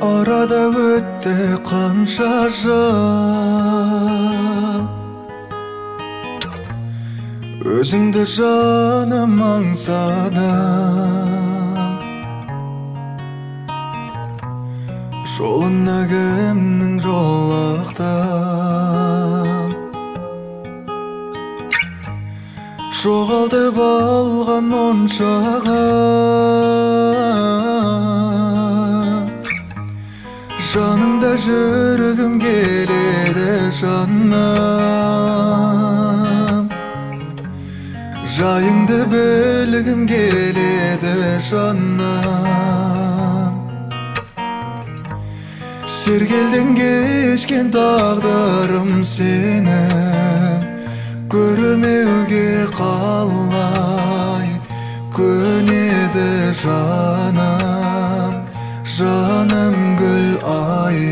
Arada өтті қанша жыл, өзіңді жаным аңсадым. Жолына кімнің жолықтым, жоғалтып алған моншағым. Жаныңда жүргім келеді жаным, жайыңды білгім келеді жаным. Сергелден кешкен тағдырым сені көрмеуге қалай көнеді жаным. Жаным гүл ай